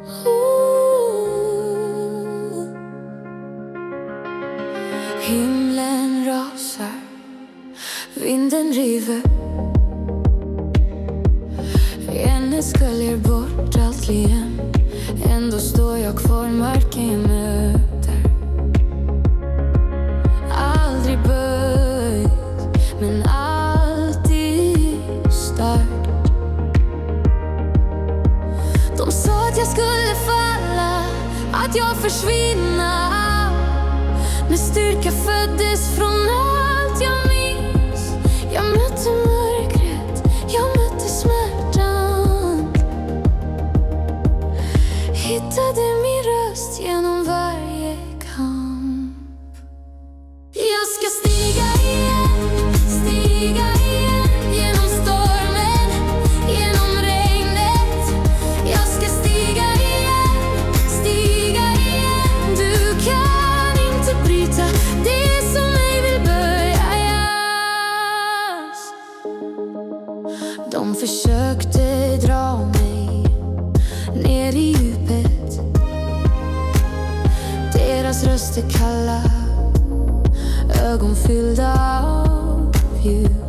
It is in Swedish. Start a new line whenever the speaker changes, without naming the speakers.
Himlen rasar, vinden river. Regnet sköljer bort allt lien. Ändå står jag kvar, marken möter. Aldrig böjd, men alltid stark. De sa att jag skulle falla, att jag försvinna. Men styrka föddes från allt jag minns. Jag mötte mörkret, jag mötte smärtan. Hittade min röst genom varje kamp. Jag ska stiga igen, stiga igen. Genom stormen, genom regnet. Jag ska stiga igen, stiga igen. Du kan inte bryta det som ej vill börjas. De försökte dra mig ner i djupet. Deras röster kalla, ögon fyllda av ljus.